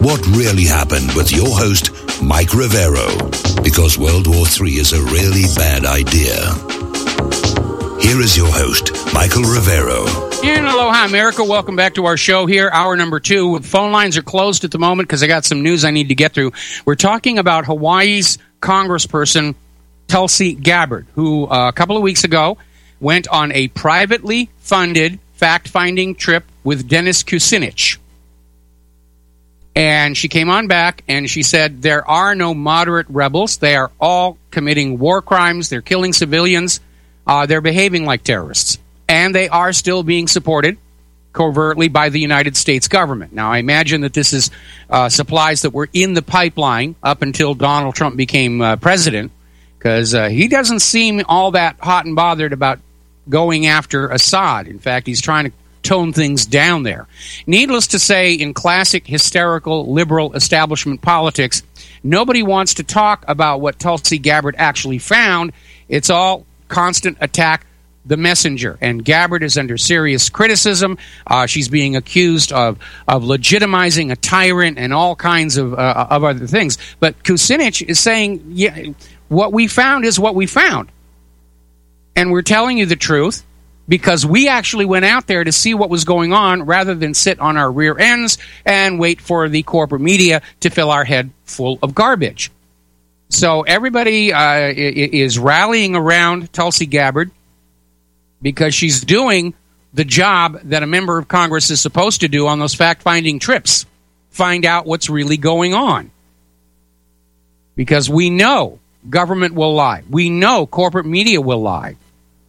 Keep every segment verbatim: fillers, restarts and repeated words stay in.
what really happened with your host, Mike Rivero, because World War Three is a really bad idea. Here is your host, Michael Rivero. And aloha, America. Welcome back to our show here, hour number two. Phone lines are closed at the moment because I got some news I need to get through. We're talking about Hawaii's congressperson, Tulsi Gabbard, who uh, a couple of weeks ago went on a privately funded fact-finding trip with Dennis Kucinich. And she came on back and she said there are no moderate rebels. They are all committing war crimes. They're killing civilians. Uh, they're behaving like terrorists. And they are still being supported covertly by the United States government. Now, I imagine that this is uh, supplies that were in the pipeline up until Donald Trump became uh, president, because uh, he doesn't seem all that hot and bothered about going after Assad. In fact, he's trying to tone things down there. Needless to say, in classic hysterical liberal establishment politics, nobody wants to talk about what Tulsi Gabbard actually found. It's all constant attack the messenger. And Gabbard is under serious criticism. Uh, she's being accused of, of legitimizing a tyrant and all kinds of, uh, of other things. But Kucinich is saying, yeah, what we found is what we found. And we're telling you the truth, because we actually went out there to see what was going on rather than sit on our rear ends and wait for the corporate media to fill our head full of garbage. So everybody uh, is rallying around Tulsi Gabbard because she's doing the job that a member of Congress is supposed to do on those fact-finding trips. Find out what's really going on. Because we know government will lie. We know corporate media will lie.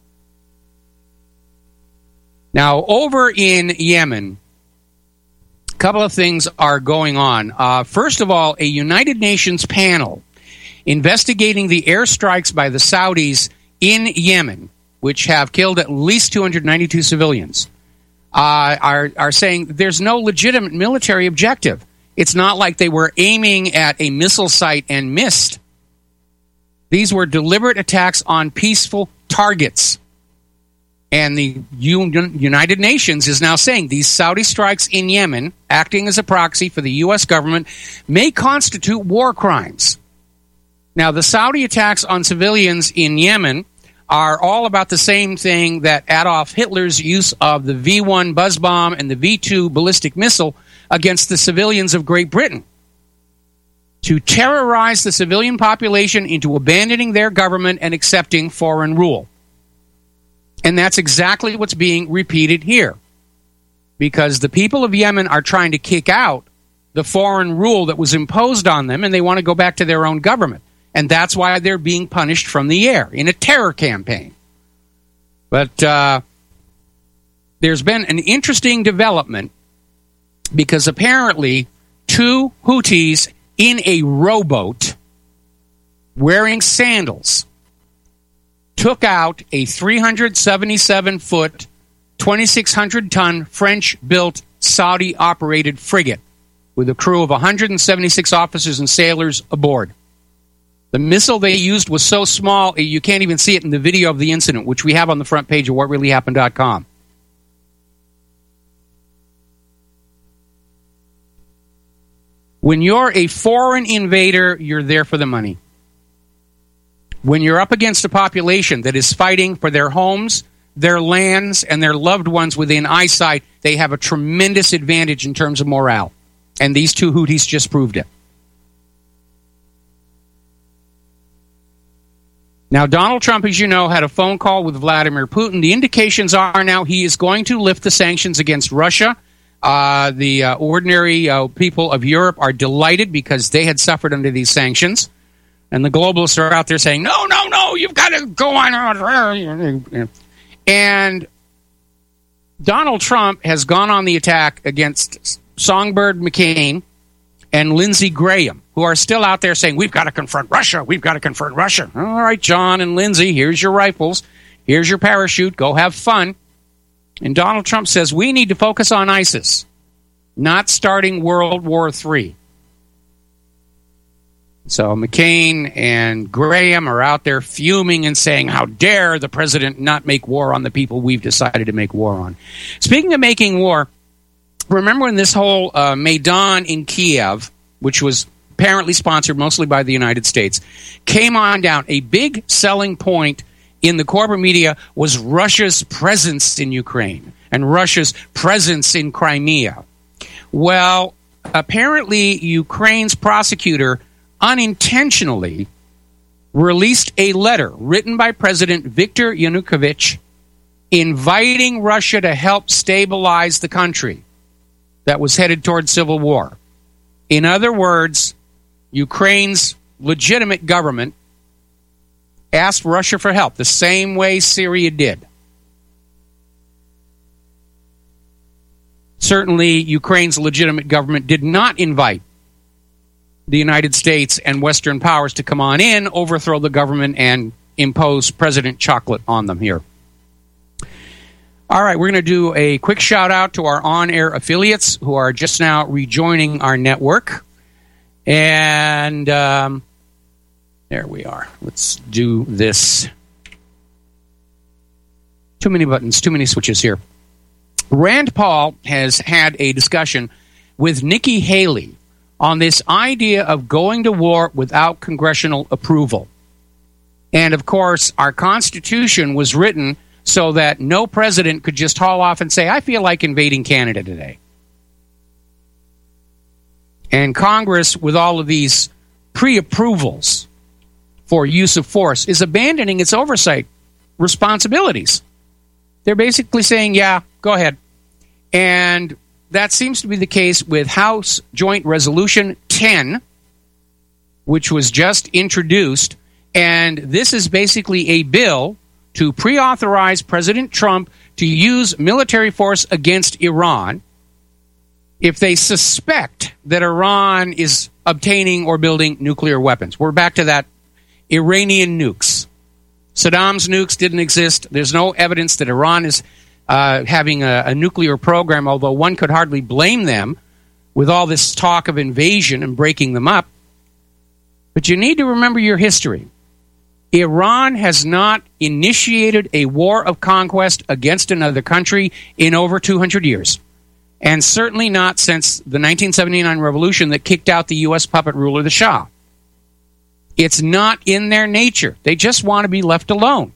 Now, over in Yemen, a couple of things are going on. Uh, first of all, a United Nations panel investigating the airstrikes by the Saudis in Yemen, which have killed at least two hundred ninety-two civilians, uh, are, are saying there's no legitimate military objective. It's not like they were aiming at a missile site and missed. These were deliberate attacks on peaceful targets. And the United Nations is now saying these Saudi strikes in Yemen, acting as a proxy for the U S government, may constitute war crimes. Now, the Saudi attacks on civilians in Yemen are all about the same thing that Adolf Hitler's use of the V one buzz bomb and the V two ballistic missile against the civilians of Great Britain, to terrorize the civilian population into abandoning their government and accepting foreign rule. And that's exactly what's being repeated here. Because the people of Yemen are trying to kick out the foreign rule that was imposed on them, and they want to go back to their own government. And that's why they're being punished from the air in a terror campaign. But uh, there's been an interesting development, because apparently two Houthis in a rowboat wearing sandals took out a three hundred seventy-seven foot, twenty-six hundred ton French-built Saudi-operated frigate with a crew of one hundred seventy-six officers and sailors aboard. The missile they used was so small, you can't even see it in the video of the incident, which we have on the front page of what really happened dot com. When you're a foreign invader, you're there for the money. When you're up against a population that is fighting for their homes, their lands, and their loved ones within eyesight, they have a tremendous advantage in terms of morale. And these two Houthis just proved it. Now, Donald Trump, as you know, had a phone call with Vladimir Putin. The indications are now he is going to lift the sanctions against Russia. Uh, the uh, ordinary uh, people of Europe are delighted because they had suffered under these sanctions. And the globalists are out there saying, no, no, no, you've got to go on. And Donald Trump has gone on the attack against Songbird McCain and Lindsey Graham, who are still out there saying, we've got to confront Russia, we've got to confront Russia. All right, John and Lindsey, here's your rifles, here's your parachute, go have fun. And Donald Trump says, we need to focus on ISIS, not starting World War Three. So McCain and Graham are out there fuming and saying, how dare the president not make war on the people we've decided to make war on. Speaking of making war, remember when this whole uh, Maidan in Kiev, which was apparently sponsored mostly by the United States, came on down, a big selling point in the corporate media was Russia's presence in Ukraine and Russia's presence in Crimea. Well, apparently Ukraine's prosecutor unintentionally released a letter written by President Viktor Yanukovych inviting Russia to help stabilize the country that was headed toward civil war. In other words, Ukraine's legitimate government asked Russia for help, the same way Syria did. Certainly, Ukraine's legitimate government did not invite the United States and Western powers to come on in, overthrow the government, and impose President Chocolate on them here. All right, we're going to do a quick shout-out to our on-air affiliates who are just now rejoining our network. And um, there we are. Let's do this. Too many buttons, too many switches here. Rand Paul has had a discussion with Nikki Haley on this idea of going to war without congressional approval. And, of course, our Constitution was written so that no president could just haul off and say, I feel like invading Canada today. And Congress, with all of these pre-approvals for use of force, is abandoning its oversight responsibilities. They're basically saying, yeah, go ahead. And that seems to be the case with House Joint Resolution ten, which was just introduced. And this is basically a bill to pre-authorize President Trump to use military force against Iran if they suspect that Iran is obtaining or building nuclear weapons. We're back to that Iranian nukes. Saddam's nukes didn't exist. There's no evidence that Iran is uh, having a, a nuclear program, although one could hardly blame them with all this talk of invasion and breaking them up. But you need to remember your history. Iran has not initiated a war of conquest against another country in over two hundred years. And certainly not since the nineteen seventy-nine revolution that kicked out the U S puppet ruler, the Shah. It's not in their nature. They just want to be left alone.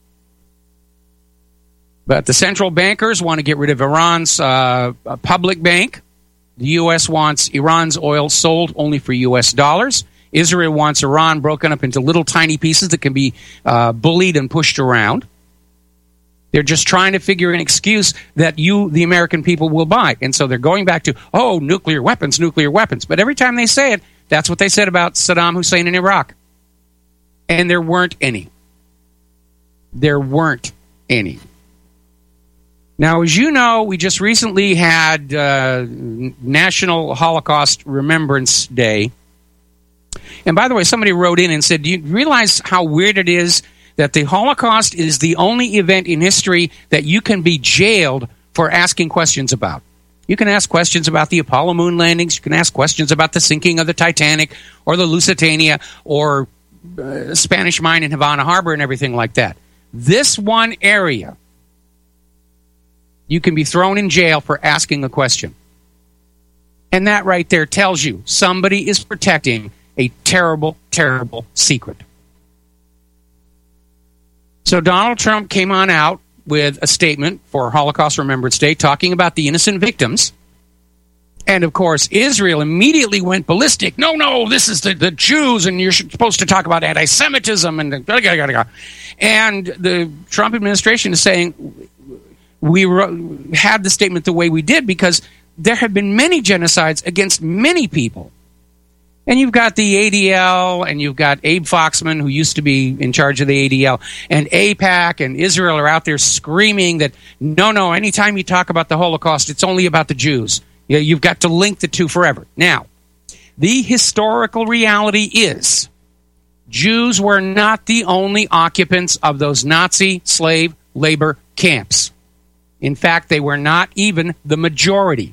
But the central bankers want to get rid of Iran's uh, public bank. The U S wants Iran's oil sold only for U S dollars. Israel wants Iran broken up into little tiny pieces that can be uh, bullied and pushed around. They're just trying to figure an excuse that you, the American people, will buy. And so they're going back to, oh, nuclear weapons, nuclear weapons. But every time they say it, that's what they said about Saddam Hussein in Iraq. And there weren't any. There weren't any. Now, as you know, we just recently had uh, National Holocaust Remembrance Day. And by the way, somebody wrote in and said, do you realize how weird it is that the Holocaust is the only event in history that you can be jailed for asking questions about? You can ask questions about the Apollo moon landings. You can ask questions about the sinking of the Titanic or the Lusitania or uh, Spanish mine in Havana Harbor and everything like that. This one area, you can be thrown in jail for asking a question. And that right there tells you somebody is protecting a terrible, terrible secret. So Donald Trump came on out with a statement for Holocaust Remembrance Day talking about the innocent victims. And, of course, Israel immediately went ballistic. No, no, this is the, the Jews, and you're supposed to talk about anti-Semitism. And, the, and the Trump administration is saying we wrote, had the statement the way we did because there have been many genocides against many people. And you've got the A D L, and you've got Abe Foxman, who used to be in charge of the A D L, and AIPAC and Israel are out there screaming that, no, no, anytime you talk about the Holocaust, it's only about the Jews. You know, you've got to link the two forever. Now, the historical reality is Jews were not the only occupants of those Nazi slave labor camps. In fact, they were not even the majority.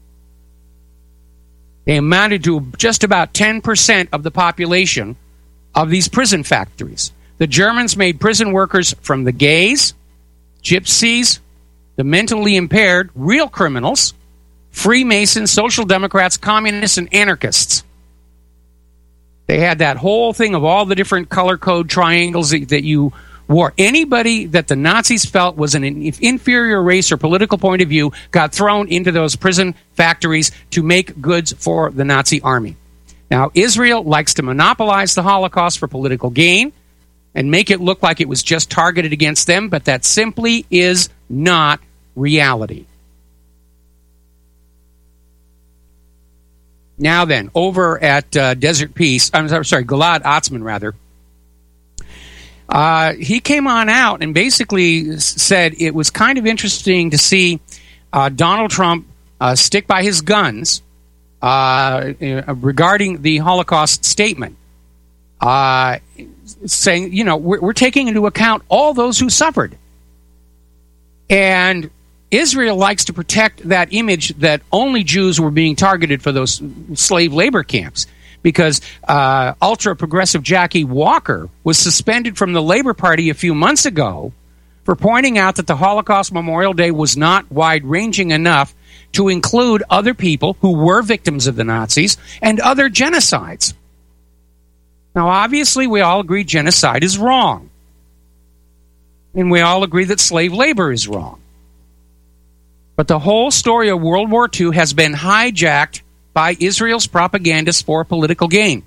They amounted to just about ten percent of the population of these prison factories. The Germans made prison workers from the gays, gypsies, the mentally impaired, real criminals, Freemasons, Social Democrats, Communists, and Anarchists. They had that whole thing of all the different color code triangles that, that you wore. Anybody that the Nazis felt was an inferior race or political point of view got thrown into those prison factories to make goods for the Nazi army. Now, Israel likes to monopolize the Holocaust for political gain and make it look like it was just targeted against them, but that simply is not reality. Now then, over at uh, Desert Peace, I'm sorry, Gilad Atzmon, rather, uh, he came on out and basically said it was kind of interesting to see uh, Donald Trump uh, stick by his guns uh, regarding the Holocaust statement, uh, saying, you know, we're, we're taking into account all those who suffered. And Israel likes to protect that image that only Jews were being targeted for those slave labor camps, because uh, ultra-progressive Jackie Walker was suspended from the Labor Party a few months ago for pointing out that the Holocaust Memorial Day was not wide-ranging enough to include other people who were victims of the Nazis and other genocides. Now, obviously, we all agree genocide is wrong. And we all agree that slave labor is wrong. But the whole story of World War Two has been hijacked by Israel's propagandists for political gain.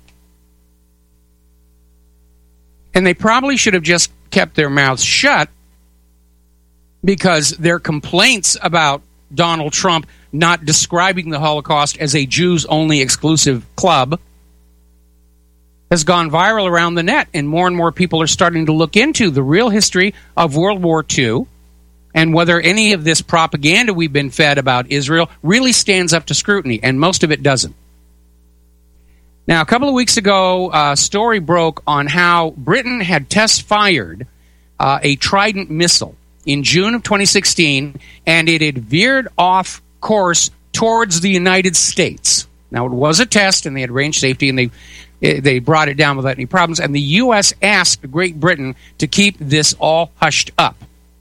And they probably should have just kept their mouths shut, because their complaints about Donald Trump not describing the Holocaust as a Jews-only exclusive club has gone viral around the net, and more and more people are starting to look into the real history of World War Two and whether any of this propaganda we've been fed about Israel really stands up to scrutiny, and most of it doesn't. Now, a couple of weeks ago, a story broke on how Britain had test-fired uh, a Trident missile in June of twenty sixteen, and it had veered off course towards the United States. Now, it was a test, and they had range safety, and they they brought it down without any problems, and the U S asked Great Britain to keep this all hushed up.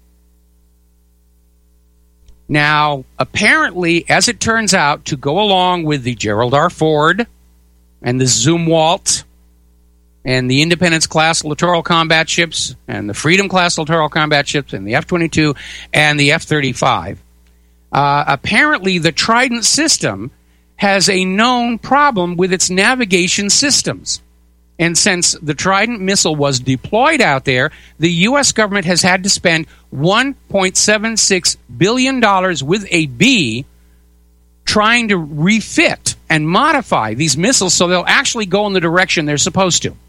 Now, apparently, as it turns out, to go along with the Gerald R. Ford and the Zumwalt and the Independence-class littoral combat ships and the Freedom-class littoral combat ships and the F twenty-two and the F thirty-five, uh, apparently the Trident system has a known problem with its navigation systems. And since the Trident missile was deployed out there, the U S government has had to spend one point seven six billion dollars with a B trying to refit and modify these missiles so they'll actually go in the direction they're supposed to.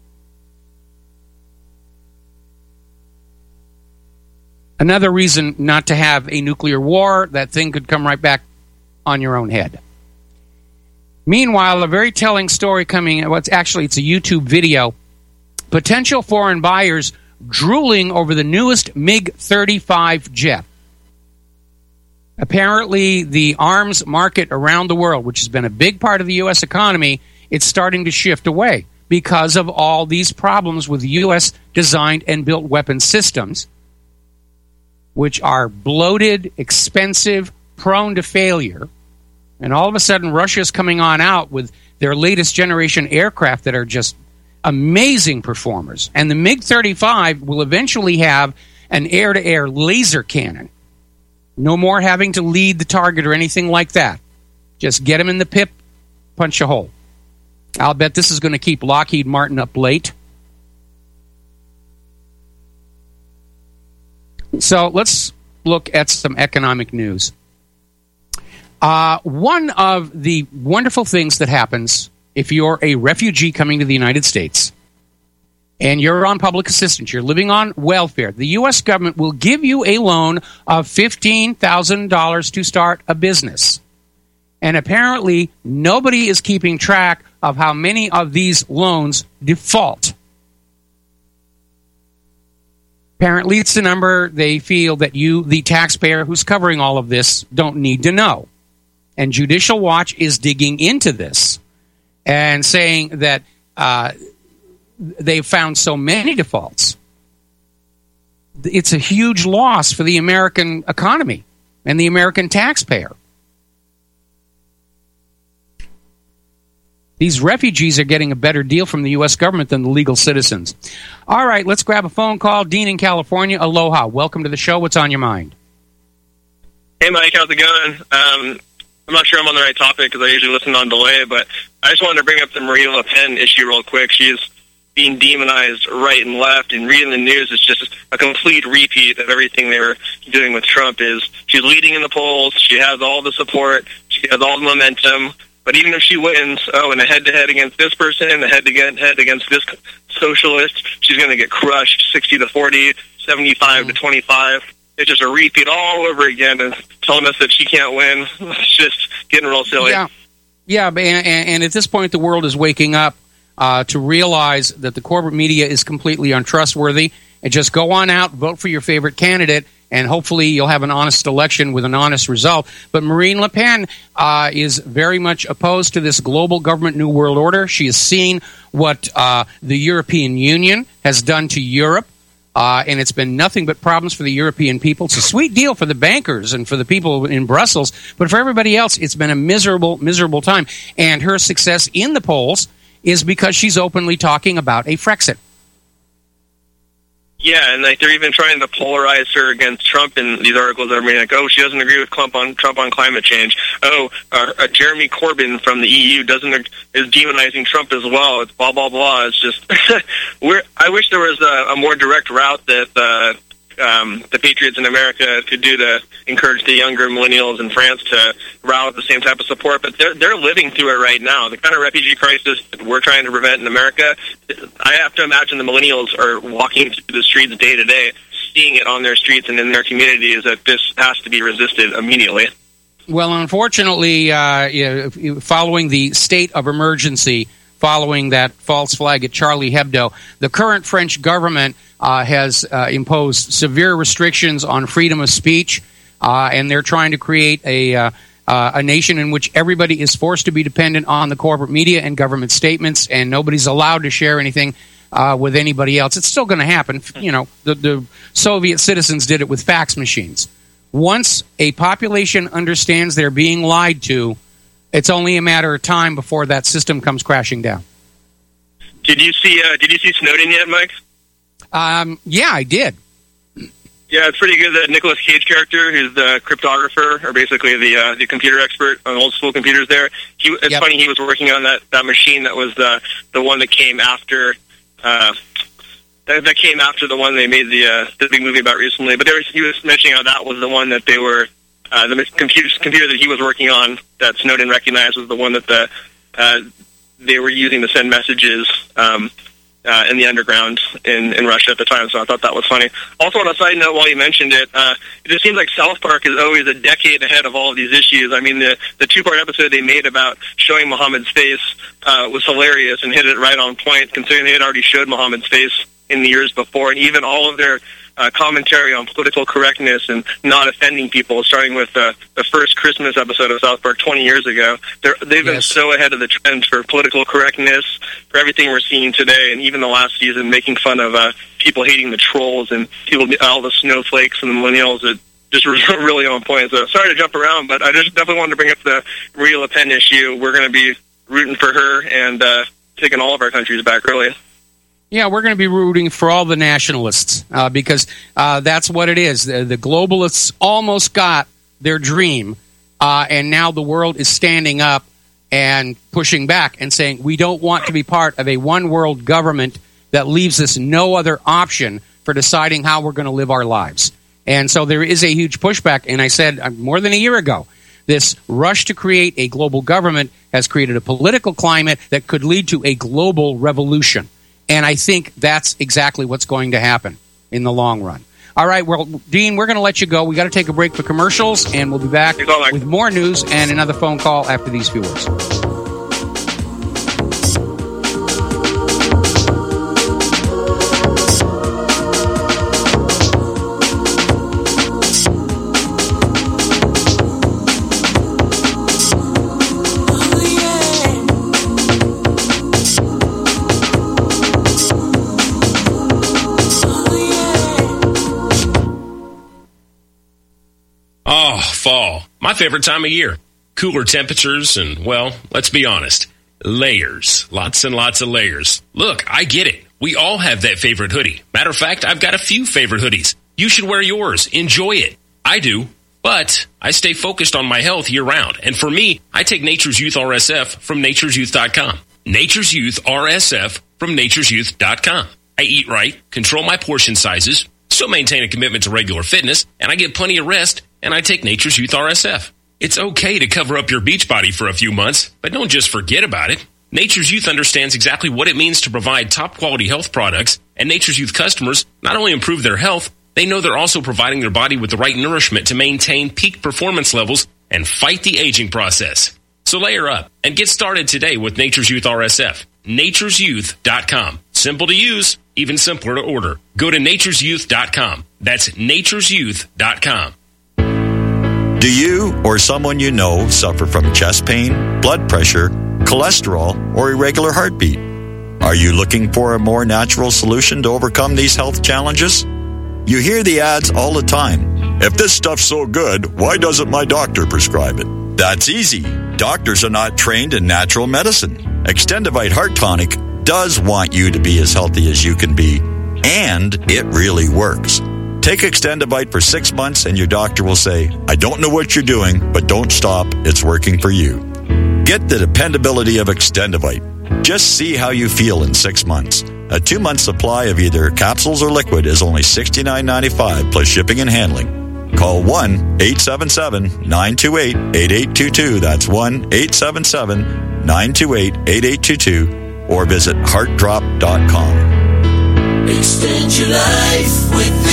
Another reason not to have a nuclear war, that thing could come right back on your own head. Meanwhile, a very telling story coming, well, it's actually, it's a YouTube video. Potential foreign buyers drooling over the newest MiG thirty-five jet. Apparently, the arms market around the world, which has been a big part of the U S economy, it's starting to shift away because of all these problems with U S-designed and built weapon systems, which are bloated, expensive, prone to failure. And all of a sudden, Russia's coming on out with their latest generation aircraft that are just amazing performers. And the MiG thirty-five will eventually have an air-to-air laser cannon. No more having to lead the target or anything like that. Just get them in the pip, punch a hole. I'll bet this is going to keep Lockheed Martin up late. So let's look at some economic news. Uh, one of the wonderful things that happens if you're a refugee coming to the United States and you're on public assistance, you're living on welfare, the U S government will give you a loan of fifteen thousand dollars to start a business. And apparently, nobody is keeping track of how many of these loans default. Apparently, it's the number they feel that you, the taxpayer who's covering all of this, don't need to know. And Judicial Watch is digging into this and saying that uh, they've found so many defaults. It's a huge loss for the American economy and the American taxpayer. These refugees are getting a better deal from the U S government than the legal citizens. All right, let's grab a phone call. Dean in California, aloha. Welcome to the show. What's on your mind? Hey, Mike, how's it going? Um, I'm not sure I'm on the right topic because I usually listen on delay, but I just wanted to bring up the Marine Le Pen issue real quick. She's being demonized right and left, and reading the news is just a complete repeat of everything they were doing with Trump. Is she's leading in the polls, she has all the support, she has all the momentum, but even if she wins, oh, in a head-to-head against this person, a head-to-head against this socialist, she's going to get crushed sixty to forty, seventy-five to twenty-five. It's just a repeat all over again, and telling us that she can't win. It's just getting real silly. Yeah, yeah, and, and at this point, the world is waking up uh, to realize that the corporate media is completely untrustworthy. And just go on out, vote for your favorite candidate, and hopefully you'll have an honest election with an honest result. But Marine Le Pen uh, is very much opposed to this global government New World Order. She has seen what uh, the European Union has done to Europe, uh, and it's been nothing but problems for the European people. It's a sweet deal for the bankers and for the people in Brussels, but for everybody else, it's been a miserable, miserable time. And her success in the polls is because she's openly talking about a Frexit. Yeah, and like they're even trying to polarize her against Trump in these articles that are made. Like, oh, she doesn't agree with Trump on Trump on climate change. Oh, uh, uh, Jeremy Corbyn from the E U doesn't is demonizing Trump as well. It's blah blah blah. It's just we're. I wish there was a, a more direct route that uh, um, the patriots in America could do to encourage the younger millennials in France to rally the same type of support. But they're they're living through it right now. The kind of refugee crisis that we're trying to prevent in America, I have to imagine the millennials are walking through the streets day to day, seeing it on their streets and in their communities, that this has to be resisted immediately. Well, unfortunately, uh, you know, following the state of emergency, following that false flag at Charlie Hebdo, the current French government uh, has uh, imposed severe restrictions on freedom of speech, uh, and they're trying to create a uh, uh, a nation in which everybody is forced to be dependent on the corporate media and government statements, and nobody's allowed to share anything uh, with anybody else. It's still going to happen. You know, the, the Soviet citizens did it with fax machines. Once a population understands they're being lied to, it's only a matter of time before that system comes crashing down. Did you see? Uh, did you see Snowden yet, Mike? Um, yeah, I did. Yeah, it's pretty good. The Nicolas Cage character, who's the cryptographer, or basically the uh, the computer expert on old school computers. There, he, it's yep. funny. He was working on that, that machine that was the the one that came after uh, that, that came after the one they made the uh, the big movie about recently. But there was, he was mentioning how that was the one that they were uh, the computer computer that he was working on that Snowden recognized was the one that the uh, they were using to send messages. Um, Uh, in the underground in, in Russia at the time, so I thought that was funny. Also, on a side note, while you mentioned it, uh, it just seems like South Park is always a decade ahead of all of these issues. I mean, the, the two-part episode they made about showing Muhammad's face uh, was hilarious and hit it right on point, considering they had already showed Muhammad's face in the years before, and even all of their uh, commentary on political correctness and not offending people, starting with uh, the first Christmas episode of South Park twenty years ago. They're, they've been yes. so ahead of the trend for political correctness, for everything we're seeing today, and even the last season, making fun of uh, people hating the trolls and people, all the snowflakes and the millennials. That just really on point. So sorry to jump around, but I just definitely wanted to bring up the Marie Le Pen issue. We're going to be rooting for her and uh, taking all of our countries back, really. Yeah, we're going to be rooting for all the nationalists uh, because uh, that's what it is. The, the globalists almost got their dream, uh, and now the world is standing up and pushing back and saying, we don't want to be part of a one-world government that leaves us no other option for deciding how we're going to live our lives. And so there is a huge pushback, and I said uh, more than a year ago, this rush to create a global government has created a political climate that could lead to a global revolution. And I think that's exactly what's going to happen in the long run. All right, well, Dean, we're going to let you go. We got to take a break for commercials, and we'll be back with more news and another phone call after these few words. Fall, my favorite time of year. Cooler temperatures and, well, let's be honest, Layers. Lots and lots of layers. Look, I get it. We all have that favorite hoodie. Matter of fact, I've got a few favorite hoodies. You should wear yours. Enjoy it. I do. But I stay focused on my health year-round. And for me, I take Nature's Youth R S F from natures youth dot com. Nature's Youth R S F from natures youth dot com. I eat right, control my portion sizes, still maintain a commitment to regular fitness, and I get plenty of rest, and I take Nature's Youth R S F. It's okay to cover up your beach body for a few months, but don't just forget about it. Nature's Youth understands exactly what it means to provide top-quality health products, and Nature's Youth customers not only improve their health, they know they're also providing their body with the right nourishment to maintain peak performance levels and fight the aging process. So layer up and get started today with Nature's Youth R S F. natures youth dot com. Simple to use, even simpler to order. Go to natures youth dot com. That's natures youth dot com. Do you or someone you know suffer from chest pain, blood pressure, cholesterol, or irregular heartbeat? Are you looking for a more natural solution to overcome these health challenges? You hear the ads all the time. If this stuff's so good, why doesn't my doctor prescribe it? That's easy. Doctors are not trained in natural medicine. Extendivite Heart Tonic does want you to be as healthy as you can be, and it really works. Take Extendivite for six months and your doctor will say, I don't know what you're doing, but don't stop. It's working for you. Get the dependability of Extendivite. Just see how you feel in six months. A two-month supply of either capsules or liquid is only sixty-nine ninety-five plus shipping and handling. Call one eight seven seven nine two eight eight eight two two. That's one eight seven seven nine two eight eight eight two two or visit heart drop dot com. Extend your life with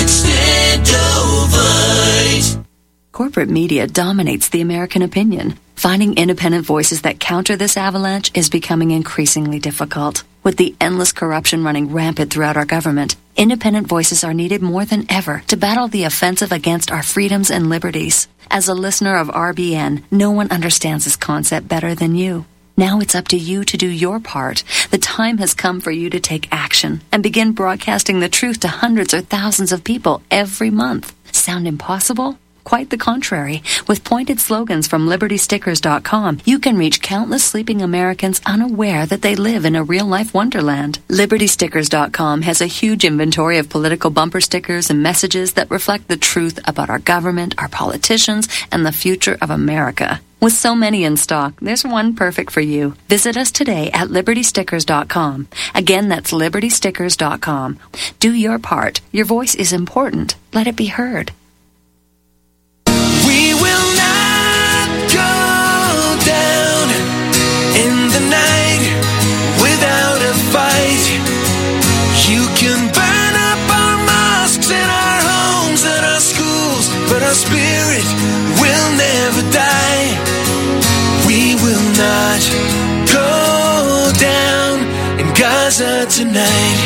Extendovite. Corporate media dominates the American opinion. Finding independent voices that counter this avalanche is becoming increasingly difficult. With the endless corruption running rampant throughout our government, independent voices are needed more than ever to battle the offensive against our freedoms and liberties. As a listener of R B N, no one understands this concept better than you. Now it's up to you to do your part. The time has come for you to take action and begin broadcasting the truth to hundreds or thousands of people every month. Sound impossible? Quite the contrary. With pointed slogans from liberty stickers dot com, you can reach countless sleeping Americans unaware that they live in a real-life wonderland. liberty stickers dot com has a huge inventory of political bumper stickers and messages that reflect the truth about our government, our politicians, and the future of America. With so many in stock, there's one perfect for you. Visit us today at liberty stickers dot com. Again, that's liberty stickers dot com. Do your part. Your voice is important. Let it be heard. We will not go down in the night without a fight. You can burn up our mosques and our homes and our schools, but our spirit will never die. We will not go down in Gaza tonight.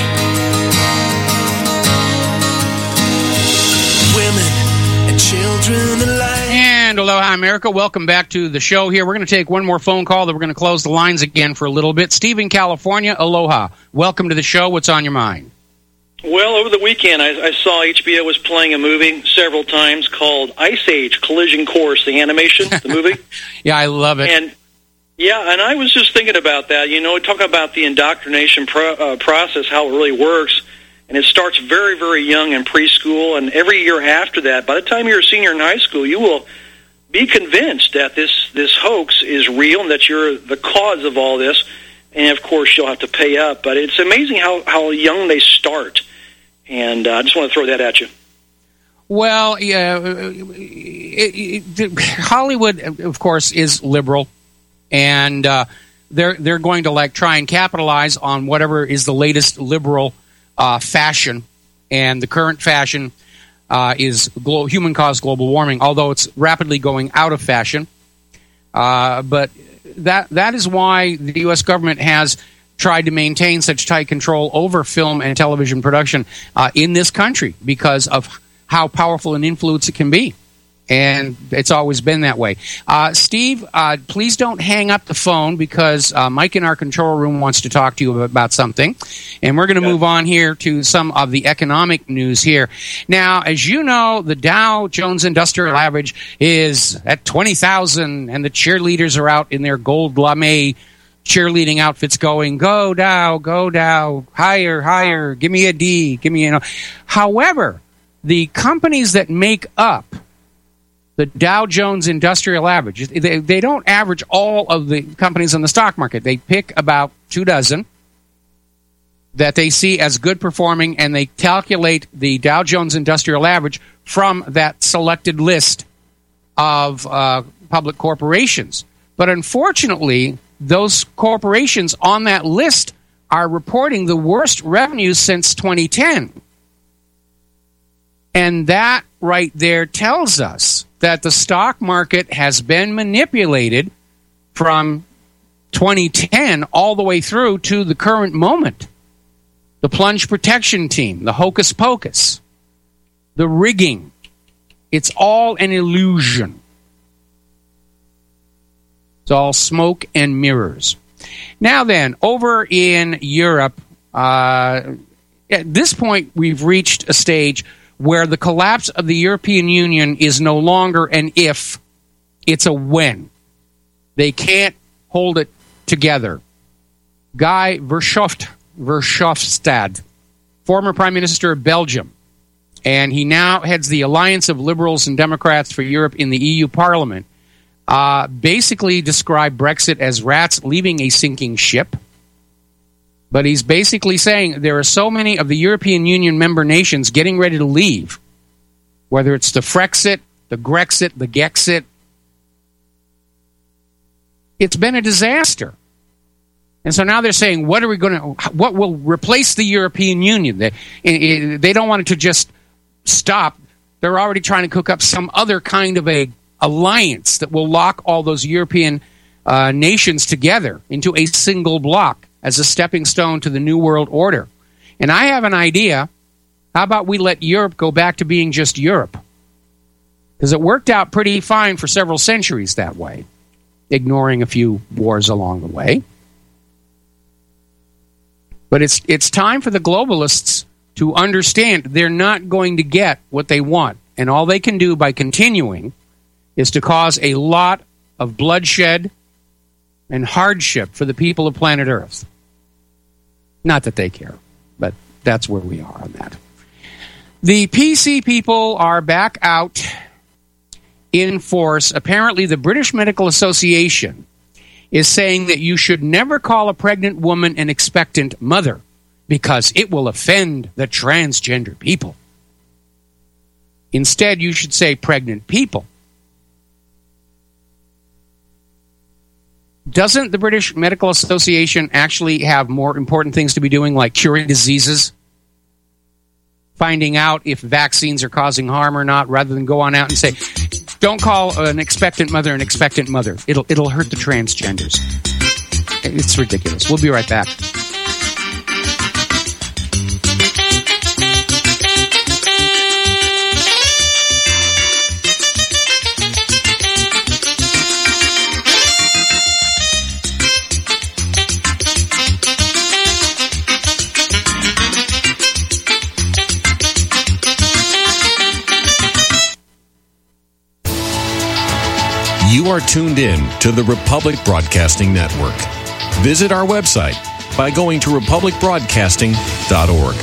Women and children alike. And aloha, America. Welcome back to the show here. We're going to take one more phone call, then we're going to close the lines again for a little bit. Steve in California, aloha. Welcome to the show. What's on your mind? Well, over the weekend, I, I saw H B O was playing a movie several times called Ice Age Collision Course, the animation, the movie. Yeah, I love it. And yeah, and I was just thinking about that. You know, talk about the indoctrination pro, uh, process, how it really works. And it starts very, very young in preschool, and every year after that, by the time you're a senior in high school, you will be convinced that this, this hoax is real and that you're the cause of all this. And, of course, you'll have to pay up. But it's amazing how, how young they start. And uh, I just want to throw that at you. Well, yeah, it, it, Hollywood, of course, is liberal, and uh, they're they're going to like try and capitalize on whatever is the latest liberal uh, fashion, and the current fashion uh, is glo- human-caused global warming, although it's rapidly going out of fashion. Uh, but that that is why the U S government has tried to maintain such tight control over film and television production uh, in this country because of how powerful an influence it can be. And it's always been that way. Uh, Steve, uh, please don't hang up the phone because uh, Mike in our control room wants to talk to you about something. And we're going to move on here to some of the economic news here. Now, as you know, the Dow Jones Industrial Average is at twenty thousand, and the cheerleaders are out in their gold lame cheerleading outfits going, go Dow, go Dow, higher, higher, give me a D, give me, you know. However, the companies that make up the Dow Jones Industrial Average, they, they don't average all of the companies on the stock market. They pick about two dozen that they see as good performing, and they calculate the Dow Jones Industrial Average from that selected list of uh, public corporations. But unfortunately, those corporations on that list are reporting the worst revenues since twenty ten. And that right there tells us that the stock market has been manipulated from twenty ten all the way through to the current moment. The plunge protection team, the hocus pocus, the rigging, it's all an illusion. It's all smoke and mirrors. Now then, over in Europe, uh, at this point, we've reached a stage where the collapse of the European Union is no longer an if, it's a when. They can't hold it together. Guy Verhofstadt, Verhofstadt, former Prime Minister of Belgium, and he now heads the Alliance of Liberals and Democrats for Europe in the E U Parliament, Uh, basically described Brexit as rats leaving a sinking ship. But he's basically saying there are so many of the European Union member nations getting ready to leave, whether it's the Frexit, the Grexit, the Gexit. It's been a disaster. And so now they're saying, what are we going to, what will replace the European Union? They, they don't want it to just stop. They're already trying to cook up some other kind of a alliance that will lock all those European uh, nations together into a single bloc as a stepping stone to the New World Order. And I have an idea. How about we let Europe go back to being just Europe? Because it worked out pretty fine for several centuries that way, ignoring a few wars along the way. But it's it's time for the globalists to understand they're not going to get what they want. And all they can do by continuing is to cause a lot of bloodshed and hardship for the people of planet Earth. Not that they care, but that's where we are on that. The P C people are back out in force. Apparently, the British Medical Association is saying that you should never call a pregnant woman an expectant mother because it will offend the transgender people. Instead, you should say pregnant people. Doesn't the British Medical Association actually have more important things to be doing, like curing diseases, finding out if vaccines are causing harm or not, rather than go on out and say, don't call an expectant mother an expectant mother. It'll it'll hurt the transgenders. It's ridiculous. We'll be right back. You are tuned in to the Republic Broadcasting Network. Visit our website by going to republic broadcasting dot org.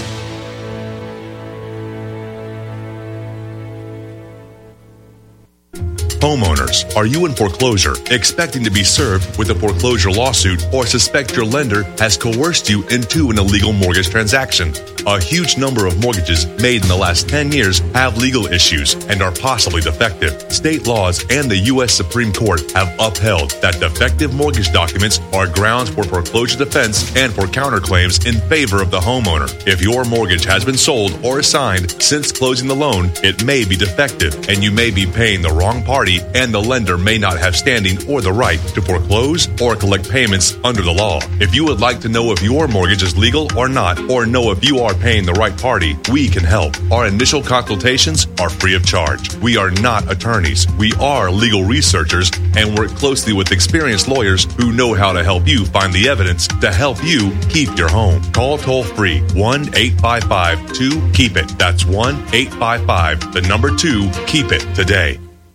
Homeowners, are you in foreclosure, expecting to be served with a foreclosure lawsuit, or suspect your lender has coerced you into an illegal mortgage transaction? A huge number of mortgages made in the last ten years have legal issues and are possibly defective. State laws and the U S Supreme Court have upheld that defective mortgage documents are grounds for foreclosure defense and for counterclaims in favor of the homeowner. If your mortgage has been sold or assigned since closing the loan, it may be defective and you may be paying the wrong party, and the lender may not have standing or the right to foreclose or collect payments under the law. If you would like to know if your mortgage is legal or not, or know if you are paying the right party, we can help. Our initial consultations are free of charge. We are not attorneys. We are legal researchers and work closely with experienced lawyers who know how to help you find the evidence to help you keep your home. Call toll free one eight five five two keep it. That's one eight five five the number two keep it today.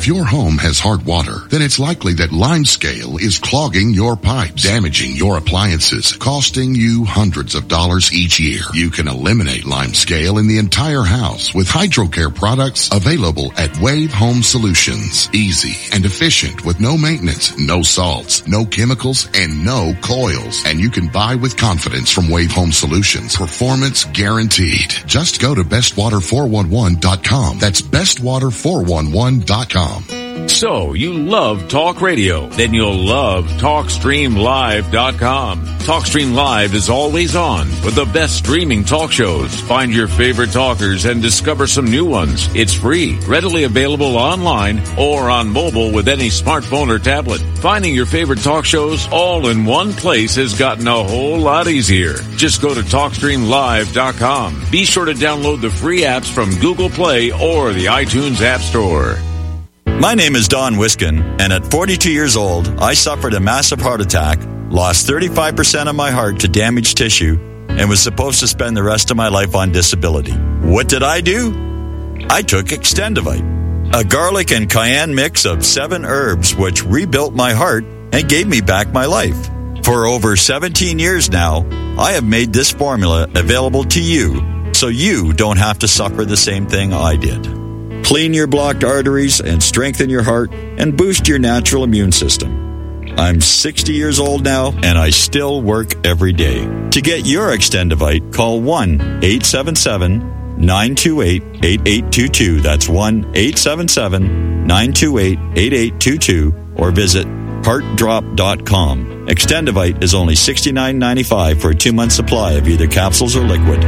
If your home has hard water, then it's likely that Limescale is clogging your pipes, damaging your appliances, costing you hundreds of dollars each year. You can eliminate Limescale in the entire house with HydroCare products available at Wave Home Solutions. Easy and efficient with no maintenance, no salts, no chemicals, and no coils. And you can buy with confidence from Wave Home Solutions. Performance guaranteed. Just go to best water four one one dot com. That's best water four one one dot com. So, you love talk radio? Then you'll love talk stream live dot com. TalkStream Live is always on with the best streaming talk shows. Find your favorite talkers and discover some new ones. It's free, readily available online or on mobile with any smartphone or tablet. Finding your favorite talk shows all in one place has gotten a whole lot easier. Just go to talk stream live dot com. Be sure to download the free apps from Google Play or the iTunes App Store. My name is Don Wiskin, and at forty-two years old, I suffered a massive heart attack, lost thirty-five percent of my heart to damaged tissue, and was supposed to spend the rest of my life on disability. What did I do? I took Extendivite, a garlic and cayenne mix of seven herbs which rebuilt my heart and gave me back my life. For over seventeen years now, I have made this formula available to you so you don't have to suffer the same thing I did. Clean your blocked arteries and strengthen your heart and boost your natural immune system. I'm sixty years old now and I still work every day. To get your Extendivite, call one eight seven seven nine two eight eight eight two two. That's one eight seven seven nine two eight eight eight two two or visit heart drop dot com. Extendivite is only sixty-nine ninety-five for a two-month supply of either capsules or liquid.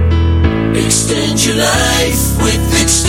Extend your life with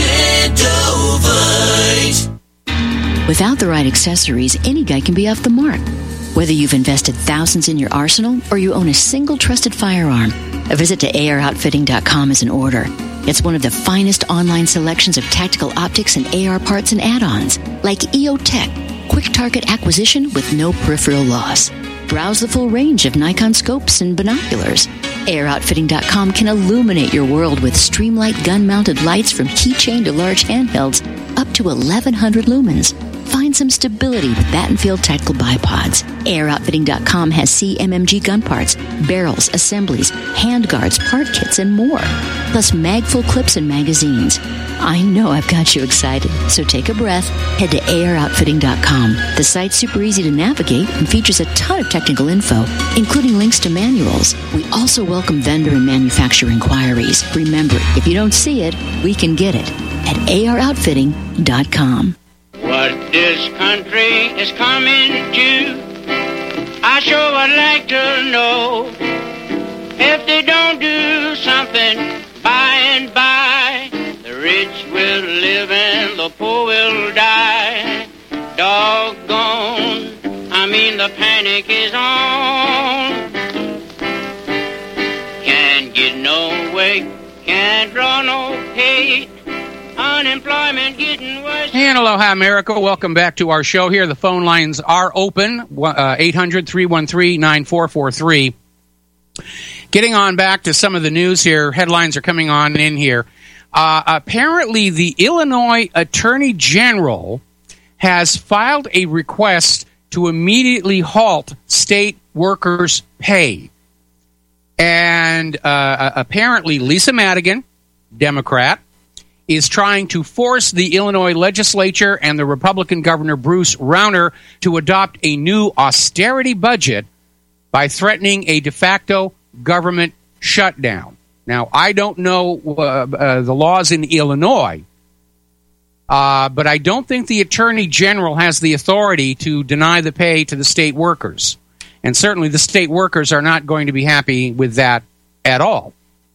Extendovite. Without the right accessories, any guy can be off the mark. Whether you've invested thousands in your arsenal or you own a single trusted firearm, a visit to A R outfitting dot com is in order. It's one of the finest online selections of tactical optics and A R parts and add-ons, like E O Tech, quick target acquisition with no peripheral loss. Browse the full range of Nikon scopes and binoculars. A R outfitting dot com can illuminate your world with Streamlight gun-mounted lights from keychain to large handhelds up to eleven hundred lumens. Find some stability with Battenfield tactical bipods. A R outfitting dot com has C M M G gun parts, barrels, assemblies, handguards, part kits, and more. Plus mag-full clips and magazines. I know I've got you excited, so take a breath. Head to A R outfitting dot com. The site's super easy to navigate and features a ton of technical info, including links to manuals. We also welcome vendor and manufacturer inquiries. Remember, if you don't see it, we can get it at A R outfitting dot com. What this country is coming to, I sure would like to know. If they don't do something by and by, the rich will live and the poor will die. Doggone, I mean the panic is on. Can't get no way, can't draw no pay. Unemployment getting worse. And aloha, America. Welcome back to our show here. The phone lines are open, uh, eight hundred, three one three, nine four four three. Getting on back to some of the news here. Headlines are coming on in here. Uh, apparently, the Illinois Attorney General has filed a request to immediately halt state workers' pay. And uh, apparently, Lisa Madigan, Democrat, is trying to force the Illinois legislature and the Republican Governor Bruce Rauner to adopt a new austerity budget by threatening a de facto government shutdown. Now, I don't know uh, uh, the laws in Illinois, uh, but I don't think the Attorney General has the authority to deny the pay to the state workers. And certainly the state workers are not going to be happy with that at all.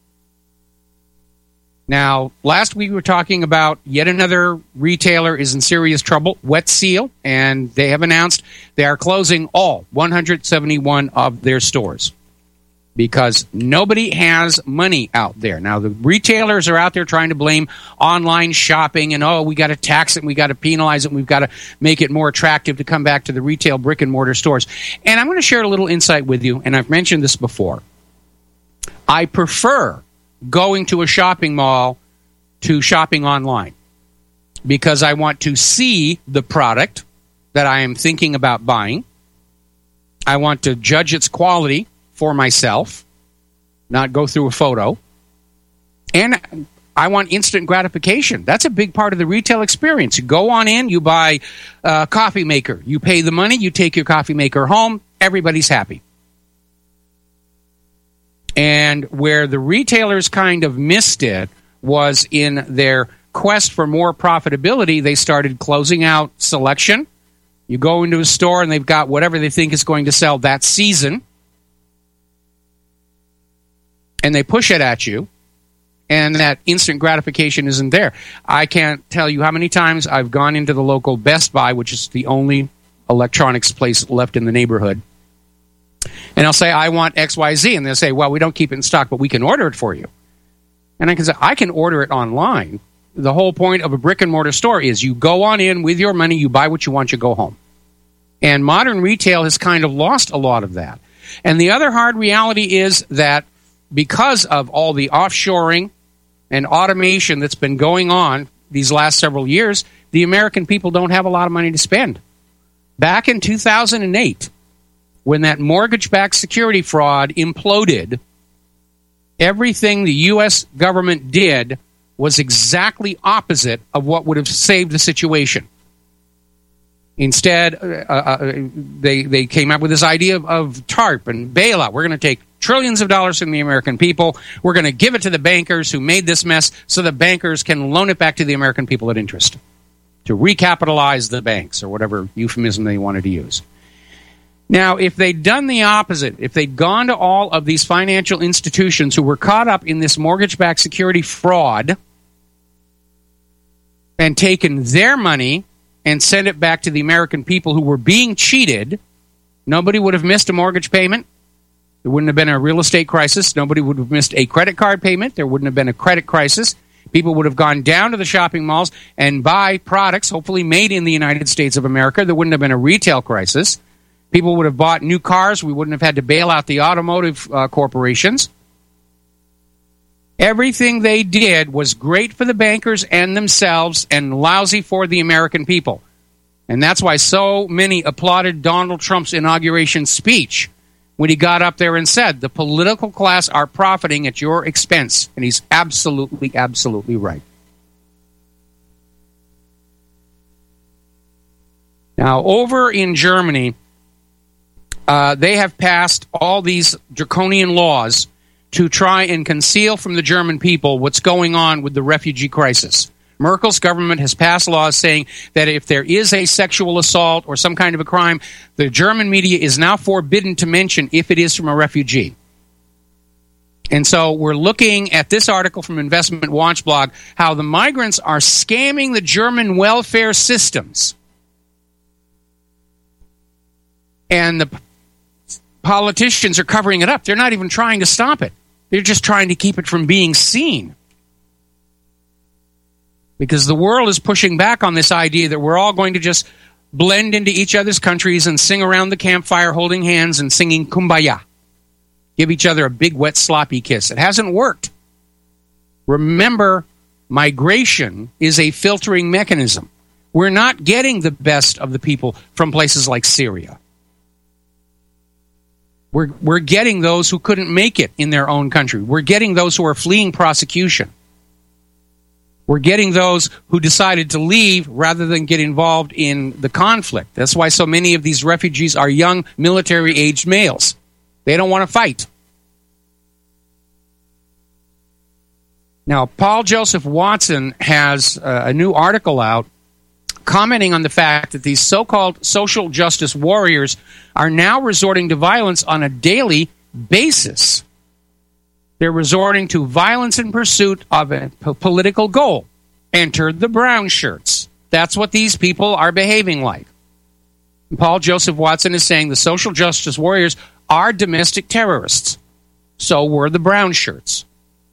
Now, last week we were talking about yet another retailer is in serious trouble, Wet Seal, and they have announced they are closing all one hundred seventy-one of their stores because nobody has money out there. Now, the retailers are out there trying to blame online shopping and, oh, we got to tax it, and we got to penalize it, and we've got to make it more attractive to come back to the retail brick-and-mortar stores. And I'm going to share a little insight with you, and I've mentioned this before. I prefer going to a shopping mall to shopping online. because I want to see the product that I am thinking about buying. I want to judge its quality for myself, not go through a photo. And I want instant gratification. That's a big part of the retail experience. You go on in, you buy a coffee maker. You pay the money, you take your coffee maker home, everybody's happy. And where the retailers kind of missed it was in their quest for more profitability, they started closing out selection. You go into a store and they've got whatever they think is going to sell that season, and they push it at you, and that instant gratification isn't there. I can't tell you how many times I've gone into the local Best Buy, which is the only electronics place left in the neighborhood, and I'll say, I want X Y Z, and they'll say, well, we don't keep it in stock, but we can order it for you. And I can say, I can order it online. The whole point of a brick-and-mortar store is you go on in with your money, you buy what you want, you go home. And modern retail has kind of lost a lot of that. And the other hard reality is that because of all the offshoring and automation that's been going on these last several years, the American people don't have a lot of money to spend. Back in two thousand eight, when that mortgage-backed security fraud imploded, everything the U S government did was exactly opposite of what would have saved the situation. Instead, uh, uh, they they came up with this idea of, of TARP and bailout. We're going to take trillions of dollars from the American people. We're going to give it to the bankers who made this mess so the bankers can loan it back to the American people at interest to recapitalize the banks, or whatever euphemism they wanted to use. Now, if they'd done the opposite, if they'd gone to all of these financial institutions who were caught up in this mortgage-backed security fraud and taken their money and sent it back to the American people who were being cheated, nobody would have missed a mortgage payment. There wouldn't have been a real estate crisis. Nobody would have missed a credit card payment. There wouldn't have been a credit crisis. People would have gone down to the shopping malls and buy products, hopefully made in the United States of America. There wouldn't have been a retail crisis. People would have bought new cars. We wouldn't have had to bail out the automotive uh, corporations. Everything they did was great for the bankers and themselves and lousy for the American people. And that's why so many applauded Donald Trump's inauguration speech when he got up there and said, the political class are profiting at your expense. And he's absolutely, absolutely right. Now, over in Germany, uh, they have passed all these draconian laws to try and conceal from the German people what's going on with the refugee crisis. Merkel's government has passed laws saying that if there is a sexual assault or some kind of a crime, the German media is now forbidden to mention if it is from a refugee. And so we're looking at this article from Investment Watch blog, how the migrants are scamming the German welfare systems. And the politicians are covering it up. They're not even trying to stop it. They're just trying to keep it from being seen. Because the world is pushing back on this idea that we're all going to just blend into each other's countries and sing around the campfire holding hands and singing Kumbaya. Give each other a big, wet, sloppy kiss. It hasn't worked. Remember, migration is a filtering mechanism. We're not getting the best of the people from places like Syria. We're, we're getting those who couldn't make it in their own country. We're getting those who are fleeing prosecution. We're getting those who decided to leave rather than get involved in the conflict. That's why so many of these refugees are young, military-aged males. They don't want to fight. Now, Paul Joseph Watson has uh, a new article out commenting on the fact that these so-called social justice warriors are now resorting to violence on a daily basis. They're resorting to violence in pursuit of a p- political goal. Enter the brown shirts. That's what these people are behaving like. And Paul Joseph Watson is saying the social justice warriors are domestic terrorists. So were the brown shirts.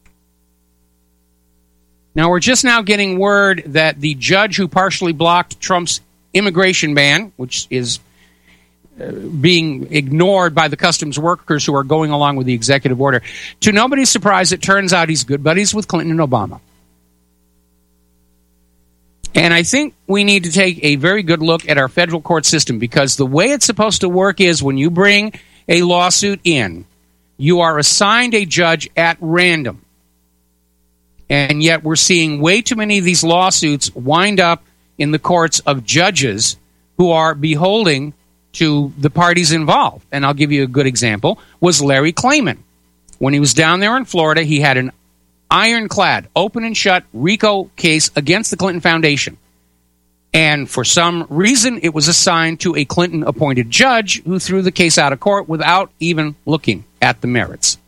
Now, we're just now getting word that the judge who partially blocked Trump's immigration ban, which is uh, being ignored by the customs workers who are going along with the executive order, to nobody's surprise, it turns out he's good buddies with Clinton and Obama. And I think we need to take a very good look at our federal court system, because the way it's supposed to work is when you bring a lawsuit in, you are assigned a judge at random. And yet we're seeing way too many of these lawsuits wind up in the courts of judges who are beholding to the parties involved. And I'll give you a good example, was Larry Klayman. When he was down there in Florida, he had an ironclad, open and shut RICO case against the Clinton Foundation. And for some reason, it was assigned to a Clinton-appointed judge who threw the case out of court without even looking at the merits.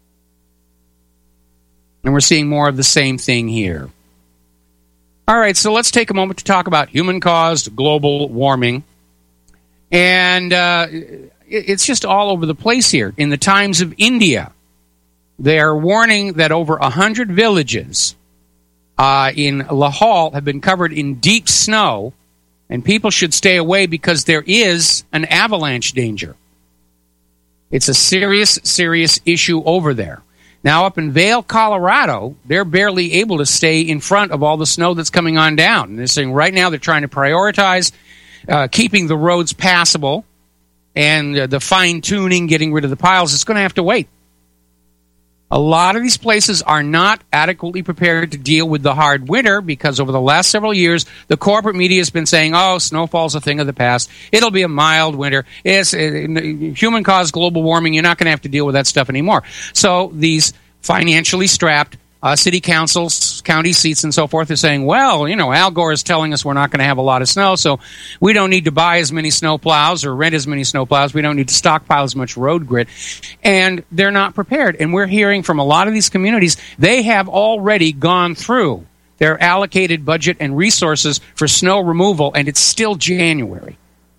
And we're seeing more of the same thing here. All right, so let's take a moment to talk about human-caused global warming. And uh, it's just all over the place here. In the Times of India, they are warning that over one hundred villages uh, in Lahore have been covered in deep snow, and people should stay away because there is an avalanche danger. It's a serious, serious issue over there. Now, up in Vail, Colorado, they're barely able to stay in front of all the snow that's coming on down. And they're saying right now they're trying to prioritize uh, keeping the roads passable and uh, the fine-tuning, getting rid of the piles. It's going to have to wait. A lot of these places are not adequately prepared to deal with the hard winter because over the last several years, the corporate media has been saying, oh, snowfall's a thing of the past. It'll be a mild winter. It's uh, human-caused global warming. You're not going to have to deal with that stuff anymore. So these financially strapped uh, city councils, county seats, and so forth are saying, well, you know, Al Gore is telling us we're not going to have a lot of snow, so we don't need to buy as many snow plows or rent as many snow plows. We don't need to stockpile as much road grit. And they're not prepared. And we're hearing from a lot of these communities, they have already gone through their allocated budget and resources for snow removal, and it's still January.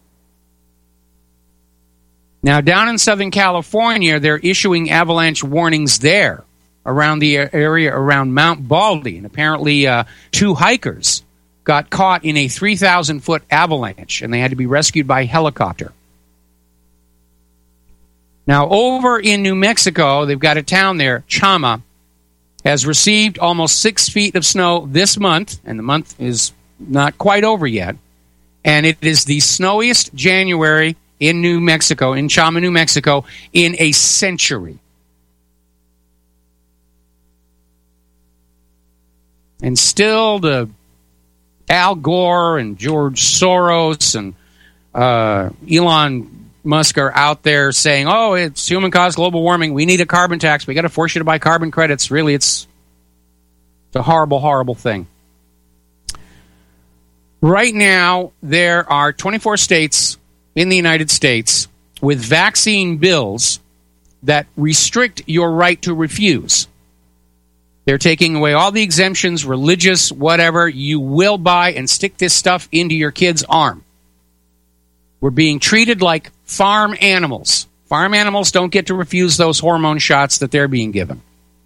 Now, down in Southern California, they're issuing avalanche warnings there, around the area around Mount Baldy. And apparently uh, two hikers got caught in a three thousand foot avalanche, and they had to be rescued by helicopter. Now, over in New Mexico, they've got a town there, Chama, has received almost six feet of snow this month, and the month is not quite over yet. And it is the snowiest January in New Mexico, in Chama, New Mexico, in a century. And still, the Al Gore and George Soros and uh, Elon Musk are out there saying, oh, it's human-caused global warming. We need a carbon tax. We got to force you to buy carbon credits. Really, it's, it's a horrible, horrible thing. Right now, there are twenty-four states in the United States with vaccine bills that restrict your right to refuse. They're taking away all the exemptions, religious, whatever. You will buy and stick this stuff into your kid's arm. We're being treated like farm animals. Farm animals don't get to refuse those hormone shots that they're being given.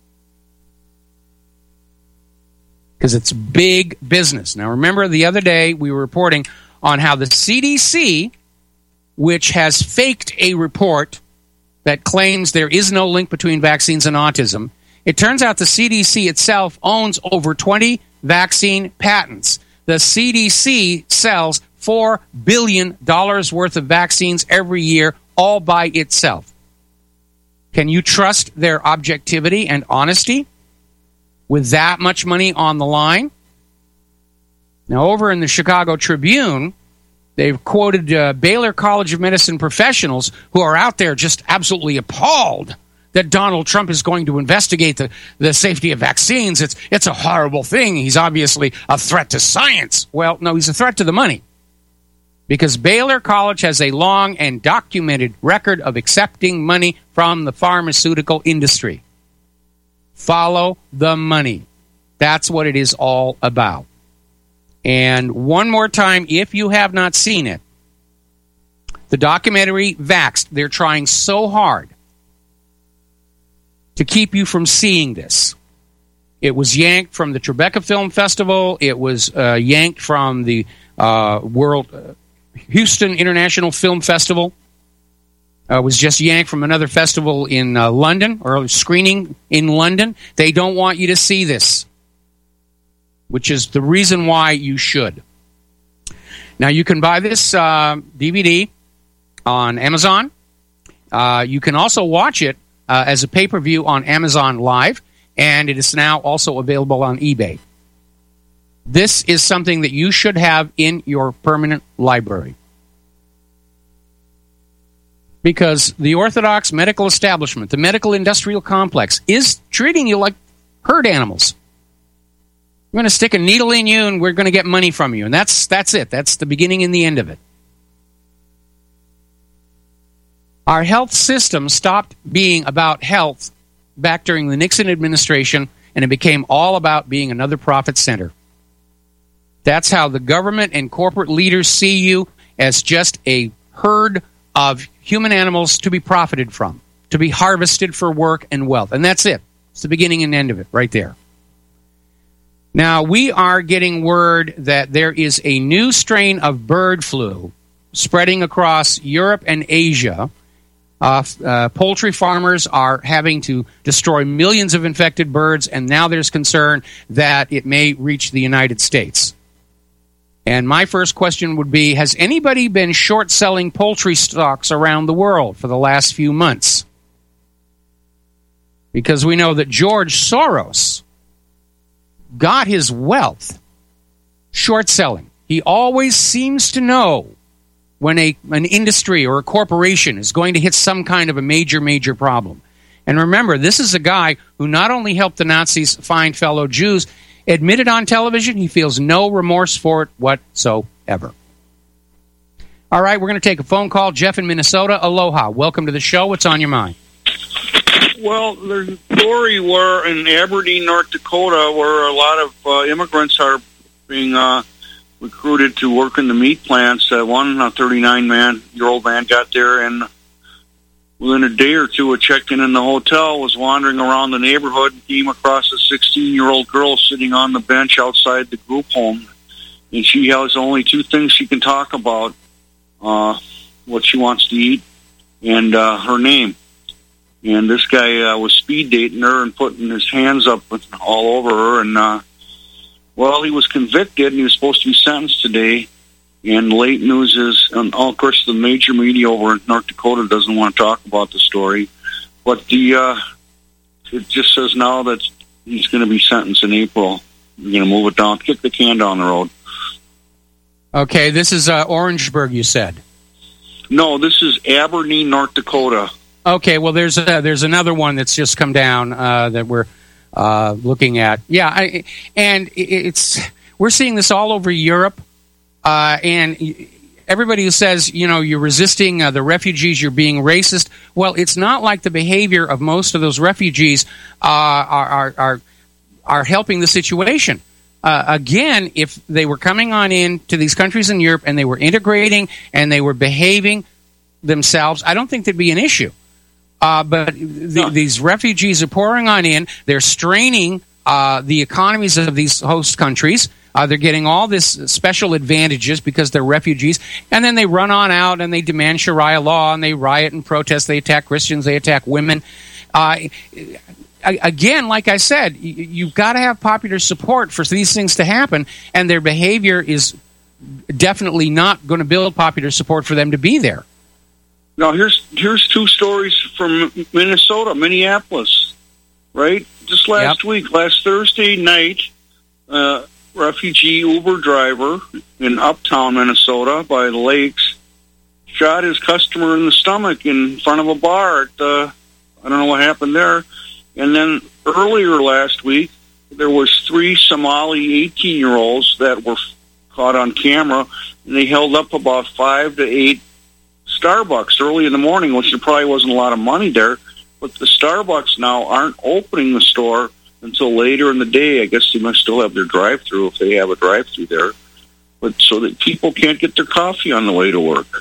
Because it's big business. Now, remember the other day we were reporting on how the C D C, which has faked a report that claims there is no link between vaccines and autism. It turns out the C D C itself owns over twenty vaccine patents. The C D C sells four billion dollars worth of vaccines every year, all by itself. Can you trust their objectivity and honesty with that much money on the line? Now, over in the Chicago Tribune, they've quoted uh, Baylor College of Medicine professionals who are out there just absolutely appalled that Donald Trump is going to investigate the, the safety of vaccines. It's, it's a horrible thing. He's obviously a threat to science. Well, no, he's a threat to the money. Because Baylor College has a long and documented record of accepting money from the pharmaceutical industry. Follow the money. That's what it is all about. And one more time, if you have not seen it, the documentary Vaxxed, they're trying so hard to keep you from seeing this. It was yanked from the Tribeca Film Festival. It was uh, yanked from the uh, World uh, Houston International Film Festival. Uh, it was just yanked from another festival in uh, London, or screening in London. They don't want you to see this. which is the reason why you should. Now, you can buy this uh, D V D on Amazon. Uh, you can also watch it uh, as a pay-per-view on Amazon Live, and it is now also available on eBay. This is something that you should have in your permanent library. Because the Orthodox medical establishment, the medical industrial complex, is treating you like herd animals. We're going to stick a needle in you and we're going to get money from you. And that's that's it. That's the beginning and the end of it. Our health system stopped being about health back during the Nixon administration, and it became all about being another profit center. That's how the government and corporate leaders see you, as just a herd of human animals to be profited from, to be harvested for work and wealth. And that's it. It's the beginning and end of it right there. Now, we are getting word that there is a new strain of bird flu spreading across Europe and Asia. Uh, uh, poultry farmers are having to destroy millions of infected birds, and now there's concern that it may reach the United States. And my first question would be, has anybody been short-selling poultry stocks around the world for the last few months? Because we know that George Soros got his wealth short-selling. He always seems to know when a an industry or a corporation is going to hit some kind of a major, major problem. And remember, this is a guy who not only helped the Nazis find fellow Jews, admitted on television he feels no remorse for it whatsoever. All right, we're going to take a phone call. Jeff in Minnesota, aloha. Welcome to the show. What's on your mind? Well, there's a story where in Aberdeen, North Dakota, where a lot of uh, immigrants are being uh, recruited to work in the meat plants. Uh, one a thirty-nine man year old man got there, and within a day or two of checking in the hotel, was wandering around the neighborhood and came across a sixteen-year-old girl sitting on the bench outside the group home. And she has only two things she can talk about, uh, what she wants to eat and uh, her name. And this guy uh, was speed dating her and putting his hands up all over her. And, uh, well, he was convicted, and he was supposed to be sentenced today. And late news is, and of course, the major media over in North Dakota doesn't want to talk about the story. But the uh, it just says now that he's going to be sentenced in April. We're going to move it down, kick the can down the road. Okay, this is uh, Orangeburg, you said. No, this is Aberdeen, North Dakota. Okay, well, there's a, there's another one that's just come down uh, that we're uh, looking at. Yeah, I, and it's we're seeing this all over Europe, uh, and everybody who says, you know, you're resisting uh, the refugees, you're being racist. Well, it's not like the behavior of most of those refugees uh, are, are are are helping the situation. Uh, again, if they were coming on in to these countries in Europe and they were integrating and they were behaving themselves, I don't think there'd be an issue. Uh, but the, no. these refugees are pouring on in. They're straining uh, the economies of these host countries. Uh, they're getting all this special advantages because they're refugees. And then they run on out and they demand Sharia law and they riot and protest. They attack Christians. They attack women. Uh, again, like I said, you've got to have popular support for these things to happen. And their behavior is definitely not going to build popular support for them to be there. Now, here's here's two stories from Minnesota, Minneapolis, right? Just last yep. week, last Thursday night, uh, refugee Uber driver in Uptown, Minnesota, by the lakes, shot his customer in the stomach in front of a bar. At, uh, I don't know what happened there. And then earlier last week, there was three Somali eighteen-year-olds that were caught on camera, and they held up about five to eight Starbucks early in the morning, which there probably wasn't a lot of money there, but the Starbucks now aren't opening the store until later in the day. I guess they must still have their drive-through if they have a drive-through there, but so that people can't get their coffee on the way to work.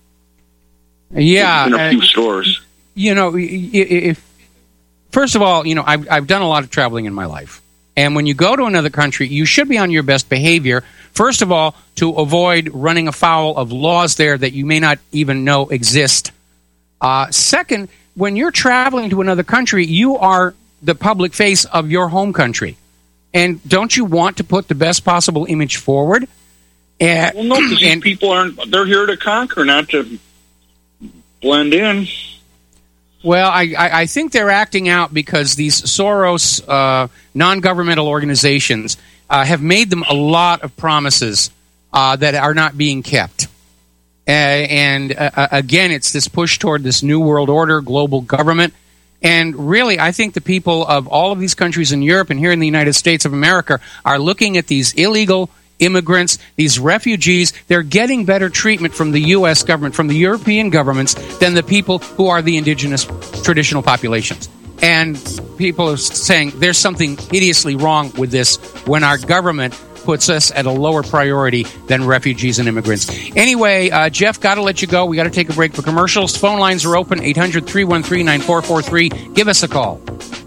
Yeah, in a few uh, stores. You know, if first of all, you know, I've I've done a lot of traveling in my life, and when you go to another country, you should be on your best behavior. First of all, to avoid running afoul of laws there that you may not even know exist. Uh, second, when you're traveling to another country, you are the public face of your home country. And don't you want to put the best possible image forward? Uh, well, no, because these people aren't, they're here to conquer, not to blend in. Well, I, I, I think they're acting out because these Soros uh, non-governmental organizations uh, have made them a lot of promises uh, that are not being kept. Uh, and uh, again, it's this push toward this new world order, global government. And really, I think the people of all of these countries in Europe and here in the United States of America are looking at these illegal immigrants, these refugees. They're getting better treatment from the U S government, from the European governments, than the people who are the indigenous traditional populations. And people are saying there's something hideously wrong with this when our government puts us at a lower priority than refugees and immigrants. Anyway, uh, Jeff, got to let you go. We got to take a break for commercials. Phone lines are open, eight hundred, three one three, nine four four three. Give us a call.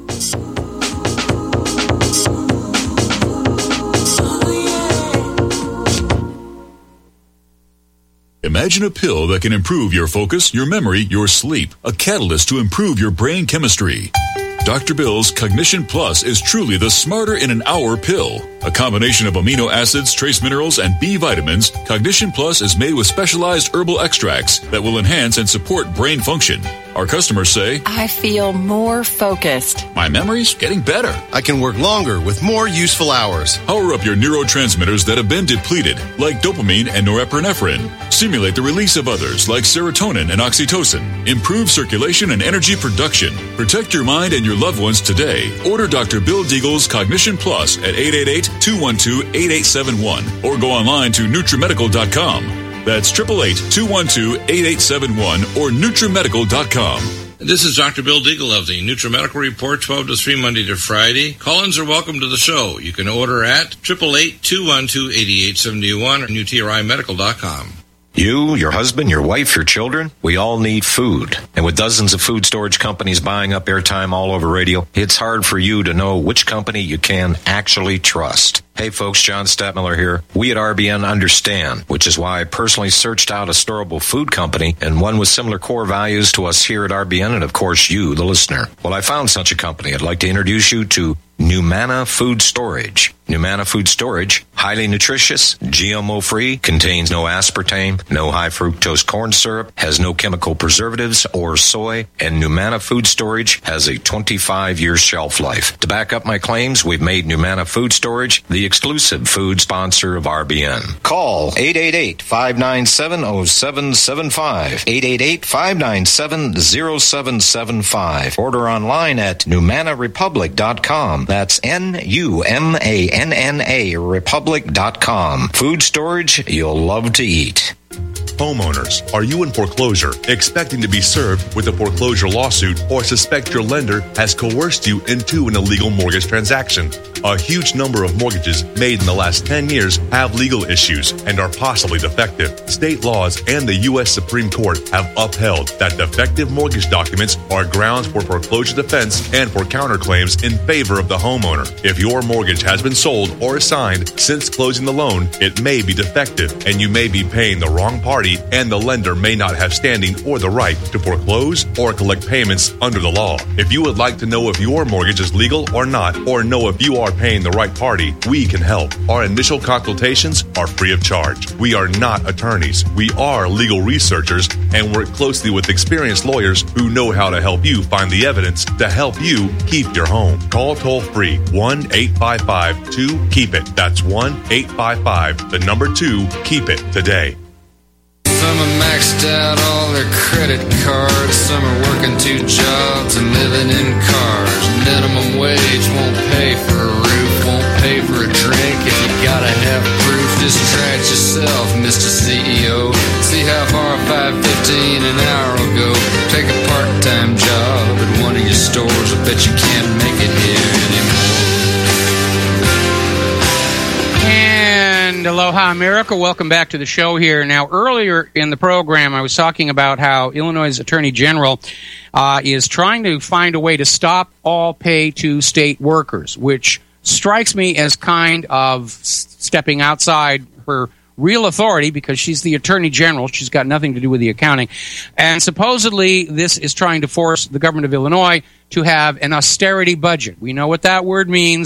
Imagine a pill that can improve your focus, your memory, your sleep. A catalyst to improve your brain chemistry. Doctor Bill's Cognition Plus is truly the smarter in an hour pill. A combination of amino acids, trace minerals, and B vitamins, Cognition Plus is made with specialized herbal extracts that will enhance and support brain function. Our customers say, I feel more focused. My memory's getting better. I can work longer with more useful hours. Power up your neurotransmitters that have been depleted, like dopamine and norepinephrine. Stimulate the release of others, like serotonin and oxytocin. Improve circulation and energy production. Protect your mind and your loved ones today. Order Doctor Bill Deagle's Cognition Plus at eight eight eight, two one two, eight eight seven one or go online to Nutrimedical dot com. That's eight eight eight, two one two, eight eight seven one or Nutrimedical dot com. This is Doctor Bill Deagle of the NutriMedical Report, twelve to three, Monday to Friday. Call-ins are welcome to the show. You can order at eight eight eight, two one two, eight eight seven one or N U T R I medical dot com. You, your husband, your wife, your children, we all need food. And with dozens of food storage companies buying up airtime all over radio, it's hard for you to know which company you can actually trust. Hey folks, John Stadtmiller here. We at R B N understand, which is why I personally searched out a storable food company and one with similar core values to us here at R B N and of course you, the listener. Well, I found such a company. I'd like to introduce you to Numana Food Storage. Numana Food Storage, highly nutritious, G M O-free, contains no aspartame, no high fructose corn syrup, has no chemical preservatives or soy, and Numana Food Storage has a twenty-five year shelf life. To back up my claims, we've made Numana Food Storage the exclusive food sponsor of R B N. Call eight eight eight, five nine seven, zero seven seven five, eight eight eight, five nine seven, zero seven seven five. Order online at Numana Republic dot com. That's N U M A N N A Republic dot com. Food storage you'll love to eat. Homeowners, are you in foreclosure, expecting to be served with a foreclosure lawsuit, or suspect your lender has coerced you into an illegal mortgage transaction? A huge number of mortgages made in the last ten years have legal issues and are possibly defective. State laws and the U S Supreme Court have upheld that defective mortgage documents are grounds for foreclosure defense and for counterclaims in favor of the homeowner. If your mortgage has been sold or assigned since closing the loan, it may be defective and you may be paying the wrong party, and the lender may not have standing or the right to foreclose or collect payments under the law. If you would like to know if your mortgage is legal or not, or know if you are paying the right party, we can help. Our initial consultations are free of charge. We are not attorneys. We are legal researchers and work closely with experienced lawyers who know how to help you find the evidence to help you keep your home. Call toll free one eight five five two keep it. That's one eight five five, the number two, keep it today. Some are maxed out all their credit cards. Some are working two jobs and living in cars. Minimum wage won't pay for a roof, won't pay for a drink. If you gotta have proof, just try it yourself, Mister C E O. See how far five fifteen an hour will go. Take a part-time job at one of your stores. I bet you can't make it here anymore. And aloha, America. Welcome back to the show here. Now, earlier in the program, I was talking about how Illinois' Attorney General uh, is trying to find a way to stop all pay to state workers, which strikes me as kind of stepping outside her real authority because she's the Attorney General. She's got nothing to do with the accounting. And supposedly this is trying to force the government of Illinois to have an austerity budget. We know what that word means.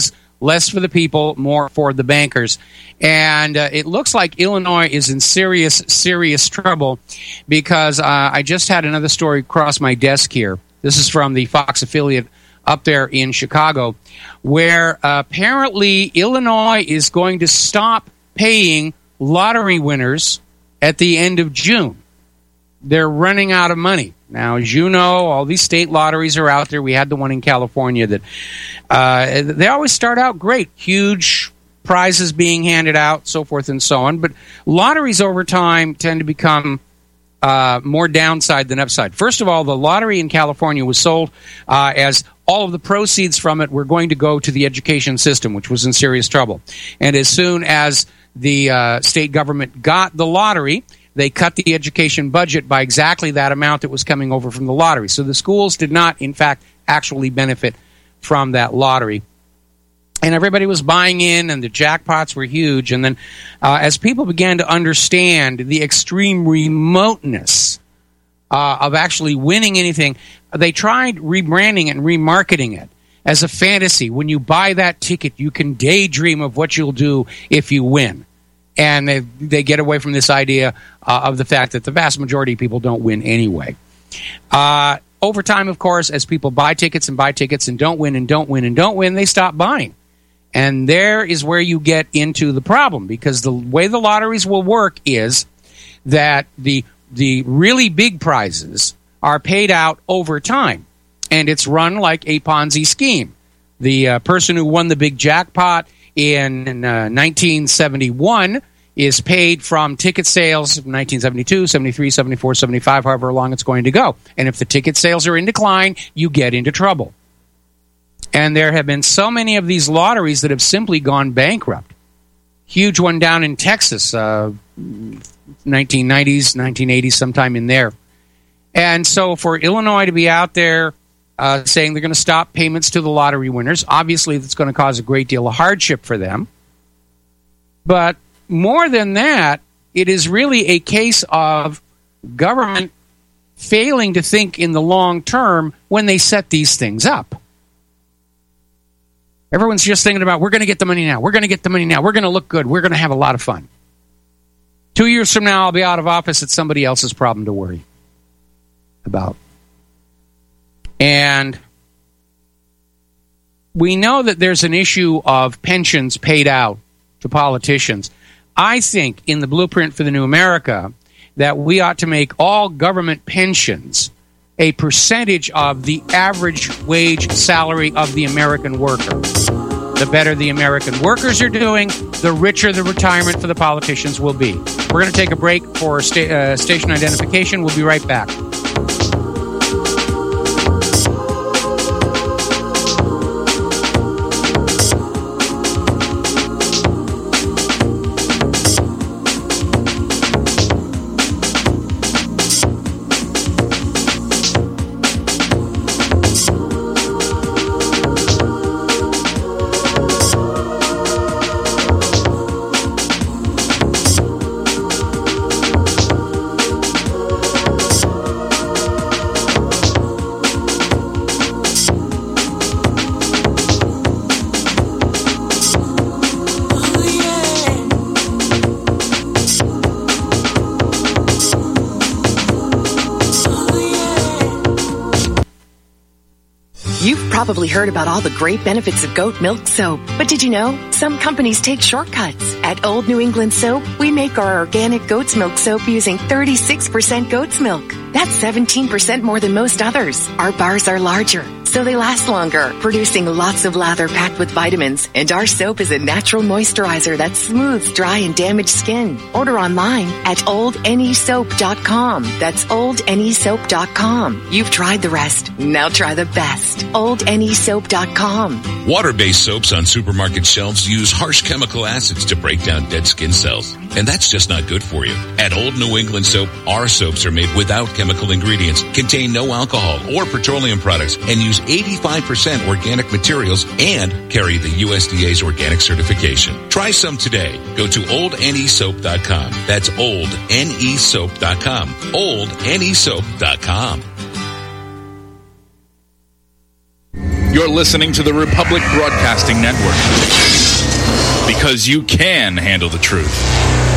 less for the people, more for the bankers. And uh, it looks like Illinois is in serious, serious trouble because uh, I just had another story cross my desk here. This is from the Fox affiliate up there in Chicago, where uh, apparently Illinois is going to stop paying lottery winners at the end of June. They're running out of money. Now, as you know, all these state lotteries are out there. We had the one in California that uh, they always start out great, huge prizes being handed out, so forth and so on. But lotteries over time tend to become uh, more downside than upside. First of all, the lottery in California was sold uh, as all of the proceeds from it were going to go to the education system, which was in serious trouble. And as soon as the uh, state government got the lottery, they cut the education budget by exactly that amount that was coming over from the lottery. So the schools did not, in fact, actually benefit from that lottery. And everybody was buying in, and the jackpots were huge. And then uh, as people began to understand the extreme remoteness uh, of actually winning anything, they tried rebranding and remarketing it as a fantasy. When you buy that ticket, you can daydream of what you'll do if you win. And they, they get away from this idea uh, of the fact that the vast majority of people don't win anyway. Uh, over time, of course, as people buy tickets and buy tickets and don't win and don't win and don't win, they stop buying. And there is where you get into the problem, because the way the lotteries will work is that the the really big prizes are paid out over time, and it's run like a Ponzi scheme. The uh, person who won the big jackpot in uh, nineteen seventy-one is paid from ticket sales of nineteen seventy-two, seventy-three, seventy-four, seventy-five, however long it's going to go. And if the ticket sales are in decline, you get into trouble. And there have been so many of these lotteries that have simply gone bankrupt. Huge one down in Texas, uh, nineteen nineties, nineteen eighties, sometime in there. And so for Illinois to be out there uh, saying they're going to stop payments to the lottery winners, obviously that's going to cause a great deal of hardship for them. But more than that, it is really a case of government failing to think in the long term when they set these things up. Everyone's just thinking about, we're going to get the money now, we're going to get the money now, we're going to look good, we're going to have a lot of fun. Two years from now, I'll be out of office. It's somebody else's problem to worry about. And we know that there's an issue of pensions paid out to politicians. I think in the blueprint for the new America that we ought to make all government pensions a percentage of the average wage salary of the American worker. The better the American workers are doing, the richer the retirement for the politicians will be. We're going to take a break for sta- uh, station identification. We'll be right back. Probably heard about all the great benefits of goat milk soap. But did you know some companies take shortcuts? At Old New England Soap, we make our organic goat's milk soap using thirty-six percent goat's milk. That's seventeen percent more than most others. Our bars are larger, so they last longer, producing lots of lather packed with vitamins. And our soap is a natural moisturizer that smooths dry and damaged skin. Order online at old ne soap dot com. That's old ne soap dot com. You've tried the rest. Now try the best. old ne soap dot com. Water-based soaps on supermarket shelves use harsh chemical acids to break down dead skin cells. And that's just not good for you. At Old New England Soap, our soaps are made without chemical ingredients, contain no alcohol or petroleum products, and use eighty-five percent organic materials and carry the U S D A's organic certification. Try some today. Go to old ne soap dot com. That's old ne soap dot com. old ne soap dot com. You're listening to the Republic Broadcasting Network. Because you can handle the truth.